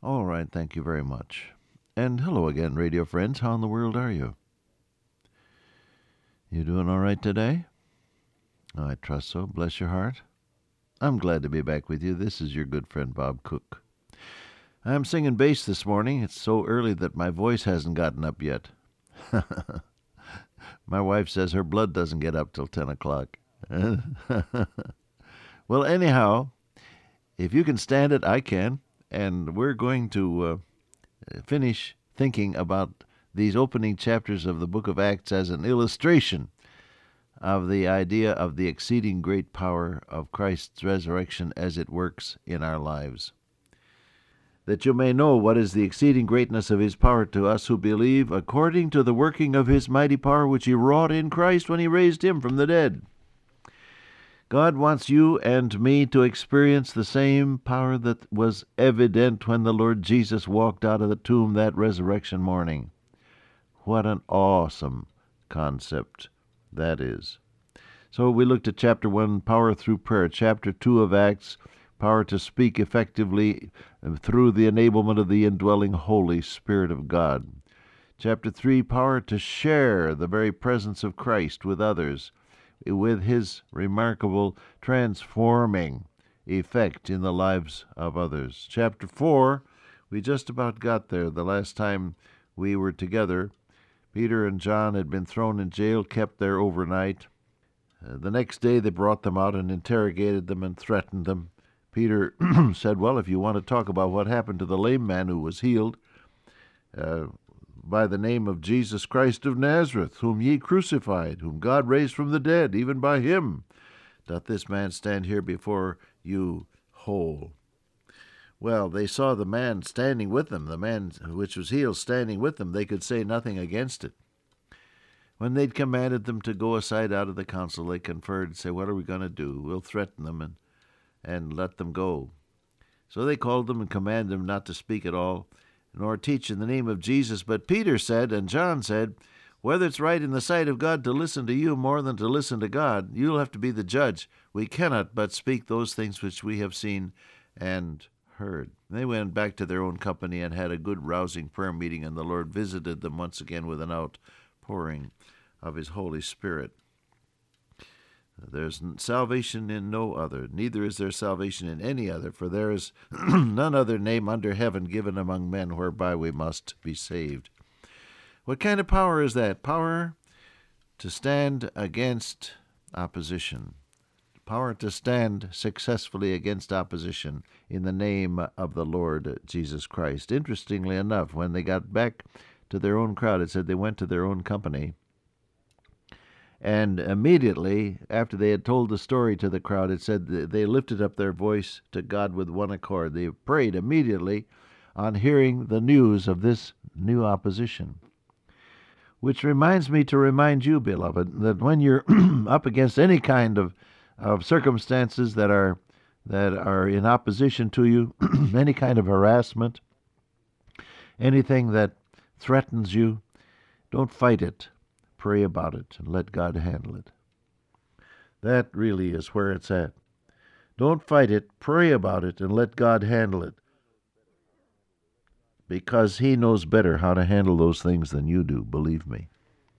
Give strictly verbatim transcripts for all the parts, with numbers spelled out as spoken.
All right, thank you very much. And hello again, radio friends. How in the world are you? You doing all right today? I trust so. Bless your heart. I'm glad to be back with you. This is your good friend Bob Cook. I'm singing bass this morning. It's so early that my voice hasn't gotten up yet. My wife says her blood doesn't get up till ten o'clock. Well, anyhow, if you can stand it, I can. And we're going to uh, finish thinking about these opening chapters of the book of Acts as an illustration of the idea of the exceeding great power of Christ's resurrection as it works in our lives. That you may know what is the exceeding greatness of his power to us who believe, according to the working of his mighty power which he wrought in Christ when he raised him from the dead. God wants you and me to experience the same power that was evident when the Lord Jesus walked out of the tomb that resurrection morning. What an awesome concept that is. So we looked at chapter one, power through prayer. Chapter two of Acts, power to speak effectively through the enablement of the indwelling Holy Spirit of God. Chapter three, power to share the very presence of Christ with others, with his remarkable transforming effect in the lives of others. Chapter four, we just about got there the last time we were together. Peter and John had been thrown in jail, kept there overnight. Uh, the next day they brought them out and interrogated them and threatened them. Peter said, well, if you want to talk about what happened to the lame man who was healed, uh, by the name of Jesus Christ of Nazareth, whom ye crucified, whom God raised from the dead, even by him doth this man stand here before you whole. Well, they saw the man standing with them, the man which was healed standing with them. They could say nothing against it. When they'd commanded them to go aside out of the council, they conferred and said, what are we going to do? We'll threaten them and, and let them go. So they called them and commanded them not to speak at all, nor teach in the name of Jesus. But Peter said, and John said, whether it's right in the sight of God to listen to you more than to listen to God, you'll have to be the judge. We cannot but speak those things which we have seen and heard. They went back to their own company and had a good rousing prayer meeting, and the Lord visited them once again with an outpouring of his Holy Spirit. There's salvation in no other, neither is there salvation in any other, for there is none other name under heaven given among men whereby we must be saved. What kind of power is that? Power to stand against opposition. Power to stand successfully against opposition in the name of the Lord Jesus Christ. Interestingly enough, when they got back to their own crowd, it said they went to their own company. And immediately, after they had told the story to the crowd, it said they lifted up their voice to God with one accord. They prayed immediately on hearing the news of this new opposition. Which reminds me to remind you, beloved, that when you're up against any kind of, of circumstances that are that are in opposition to you, any kind of harassment, anything that threatens you, don't fight it. Pray about it and let God handle it. That really is where it's at. Don't fight it. Pray about it and let God handle it. Because he knows better how to handle those things than you do, believe me.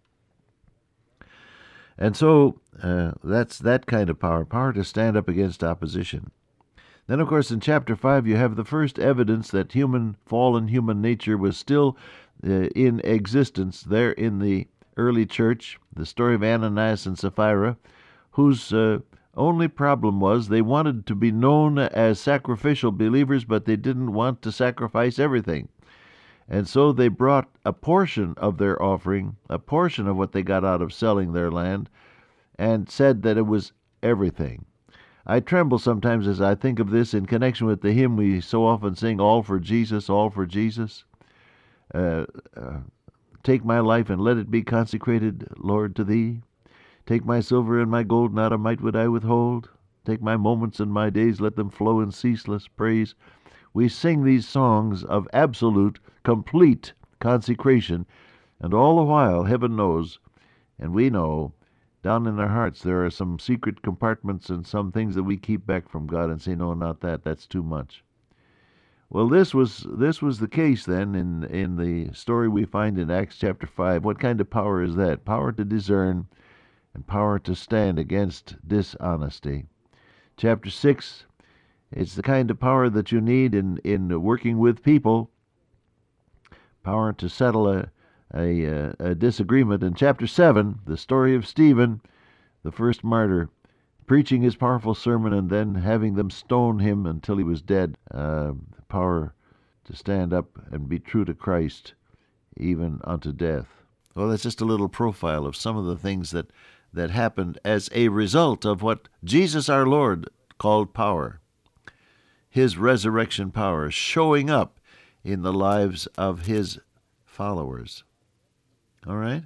And so uh, that's that kind of power, power to stand up against opposition. Then, of course, in chapter five, you have the first evidence that human, fallen human nature was still uh, in existence there in the early church, the story of Ananias and Sapphira, whose uh, only problem was they wanted to be known as sacrificial believers, but they didn't want to sacrifice everything. And so they brought a portion of their offering, a portion of what they got out of selling their land, and said that it was everything. I tremble sometimes as I think of this in connection with the hymn we so often sing, All for Jesus, All for Jesus. Uh, uh, Take my life and let it be consecrated, Lord, to thee. Take my silver and my gold, not a mite would I withhold. Take my moments and my days, let them flow in ceaseless praise. We sing these songs of absolute, complete consecration, and all the while, heaven knows, and we know, down in our hearts there are some secret compartments and some things that we keep back from God and say, no, not that, that's too much. Well, this was this was the case then in in the story we find in Acts chapter five. What kind of power is that? Power to discern and power to stand against dishonesty. Chapter six, it's the kind of power that you need in, in working with people, power to settle a, a, a disagreement. In chapter seven, the story of Stephen, the first martyr, preaching his powerful sermon and then having them stone him until he was dead. Uh, power to stand up and be true to Christ, even unto death. Well, that's just a little profile of some of the things that, that happened as a result of what Jesus our Lord called power. His resurrection power showing up in the lives of his followers. All right?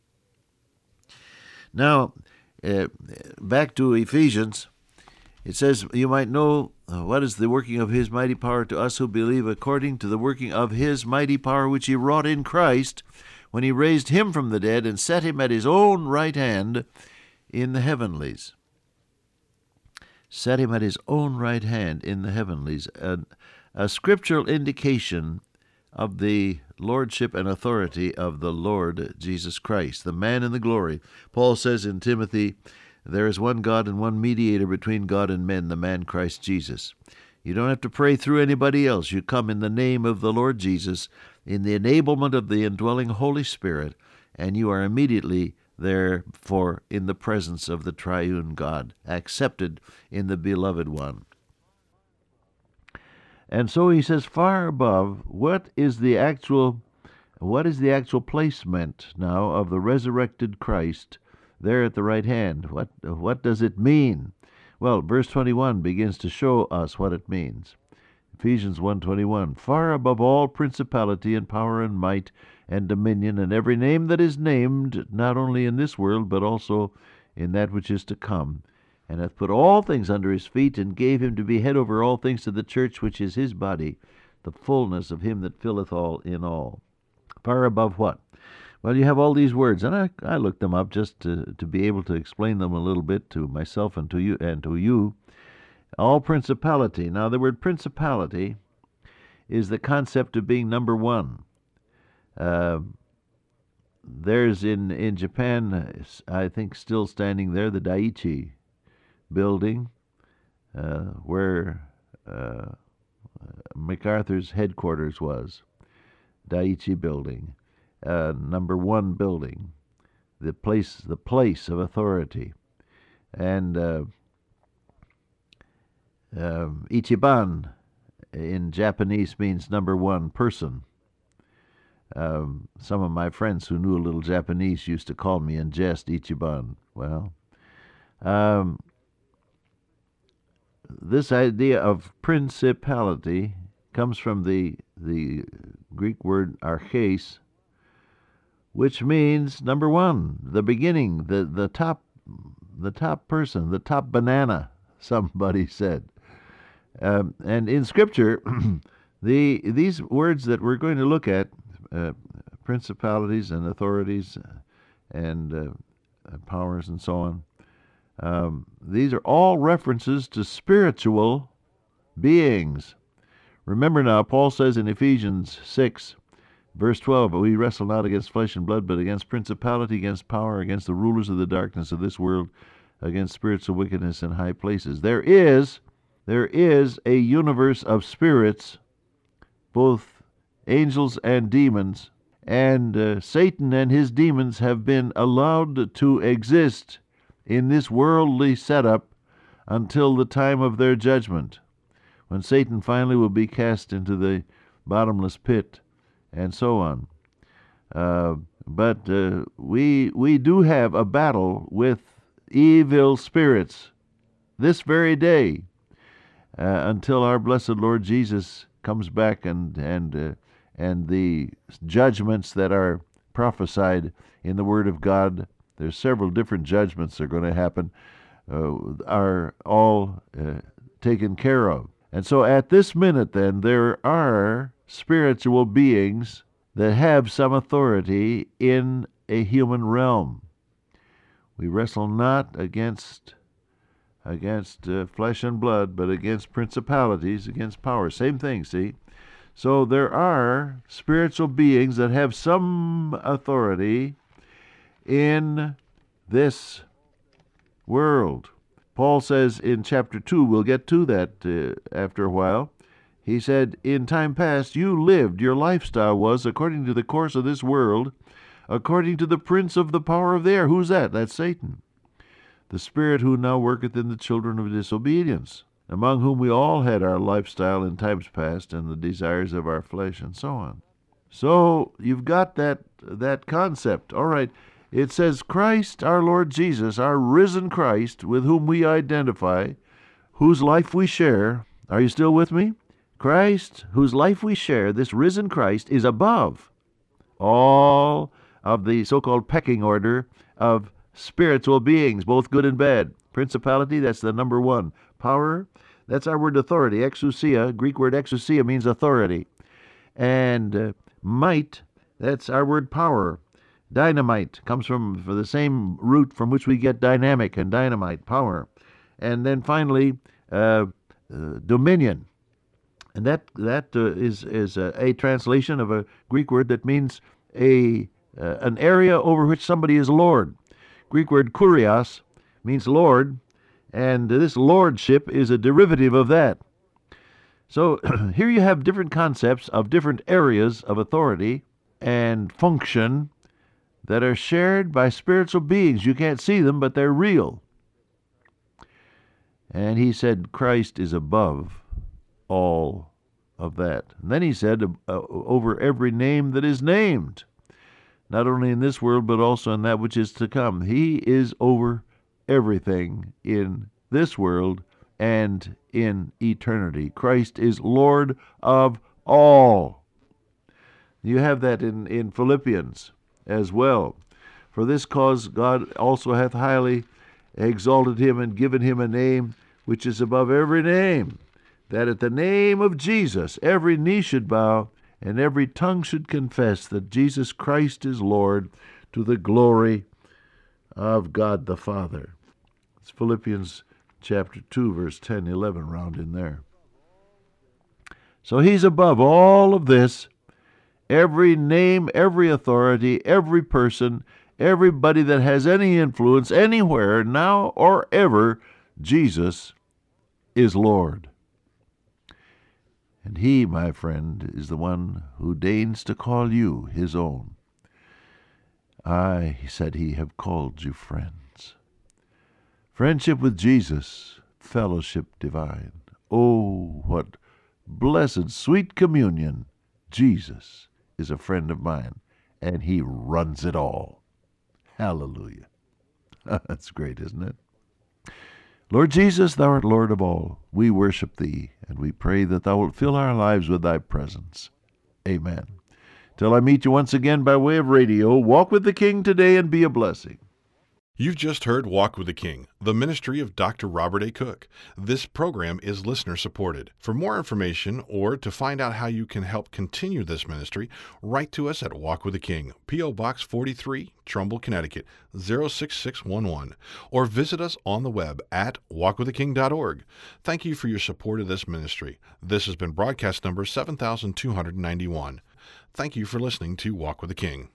Now, uh, back to Ephesians. It says, you might know uh, what is the working of his mighty power to us who believe, according to the working of his mighty power which he wrought in Christ, when he raised him from the dead and set him at his own right hand in the heavenlies. Set him at his own right hand in the heavenlies. A, a scriptural indication of the lordship and authority of the Lord Jesus Christ, the man in the glory. Paul says in Timothy, there is one God and one mediator between God and men, the man Christ Jesus. You don't have to pray through anybody else. You come in the name of the Lord Jesus, in the enablement of the indwelling Holy Spirit, and you are immediately therefore in the presence of the triune God, accepted in the beloved one. And so he says, far above, what is the actual, what is the actual placement now of the resurrected Christ there at the right hand? What what does it mean? Well, verse twenty-one begins to show us what it means. Ephesians one twenty-one, far above all principality and power and might and dominion and every name that is named, not only in this world, but also in that which is to come, and hath put all things under his feet, and gave him to be head over all things to the church, which is his body, the fullness of him that filleth all in all. Far above what? Well, you have all these words, and I, I looked them up just to, to be able to explain them a little bit to myself and to you and to you. All principality. Now, the word principality is the concept of being number one. Uh, there's in, in Japan, I think still standing there, the Daiichi building, uh, where uh, MacArthur's headquarters was. Daiichi building, uh, number one building, the place, the place of authority, and uh, uh, Ichiban in Japanese means number one person. Um, some of my friends who knew a little Japanese used to call me in jest Ichiban. Well, um, this idea of principality comes from the the Greek word arches, which means number one, the beginning, the the top, the top person, the top banana. Somebody said, um, and in Scripture, the these words that we're going to look at, uh, principalities and authorities, and uh, powers and so on. Um, these are all references to spiritual beings. Remember now, Paul says in Ephesians six, verse twelve, but we wrestle not against flesh and blood, but against principality, against power, against the rulers of the darkness of this world, against spiritual wickedness in high places. There is, there is a universe of spirits, both angels and demons, and uh, Satan and his demons have been allowed to exist in this worldly setup until the time of their judgment, when Satan finally will be cast into the bottomless pit, and so on. Uh, but uh, we we do have a battle with evil spirits this very day, uh, until our blessed Lord Jesus comes back and and uh, and the judgments that are prophesied in the Word of God. There's several different judgments that are going to happen, uh, are all uh, taken care of. And so at this minute, then, there are spiritual beings that have some authority in a human realm. We wrestle not against against uh, flesh and blood, but against principalities, against powers. Same thing, see? So there are spiritual beings that have some authority in this world. Paul says in chapter two, we'll get to that uh, after a while, he said, in time past you lived, your lifestyle was according to the course of this world, according to the prince of the power of the air. Who's that? That's Satan, the spirit who now worketh in the children of disobedience, among whom we all had our lifestyle in times past, and the desires of our flesh, and so on. So you've got that that concept. All right, it says Christ, our Lord Jesus, our risen Christ, with whom we identify, whose life we share. Are you still with me? Christ, whose life we share, this risen Christ, is above all of the so-called pecking order of spiritual beings, both good and bad. Principality, that's the number one. Power, that's our word authority. Exousia, Greek word exousia means authority. And uh, might, that's our word power. Dynamite comes from, from the same root from which we get dynamic and dynamite, power. And then finally, uh, uh, dominion. And that that uh, is is a, a translation of a Greek word that means a uh, an area over which somebody is lord. Greek word kurios means lord, and this lordship is a derivative of that. So here you have different concepts of different areas of authority and function that are shared by spiritual beings. You can't see them, but they're real. And he said Christ is above all of that. And then he said, uh, over every name that is named, not only in this world, but also in that which is to come. He is over everything in this world and in eternity. Christ is Lord of all. You have that in, in Philippians as well. For this cause God also hath highly exalted him and given him a name which is above every name, that at the name of Jesus every knee should bow and every tongue should confess that Jesus Christ is Lord, to the glory of God the Father. It's Philippians chapter two, verse ten, eleven, round in there. So he's above all of this. Every name, every authority, every person, everybody that has any influence anywhere, now or ever, Jesus is Lord. And he, my friend, is the one who deigns to call you his own. I, he said, he have called you friends. Friendship with Jesus, fellowship divine. Oh, what blessed, sweet communion. Jesus is a friend of mine, and he runs it all. Hallelujah. That's great, isn't it? Lord Jesus, thou art Lord of all. We worship thee, and we pray that thou wilt fill our lives with thy presence. Amen. Till I meet you once again by way of radio, walk with the King today and be a blessing. You've just heard Walk with the King, the ministry of Doctor Robert A. Cook. This program is listener-supported. For more information or to find out how you can help continue this ministry, write to us at Walk with the King, P O. Box forty-three, Trumbull, Connecticut, zero six six one one, or visit us on the web at walk with the king dot org. Thank you for your support of this ministry. This has been broadcast number seven thousand two hundred ninety-one. Thank you for listening to Walk with the King.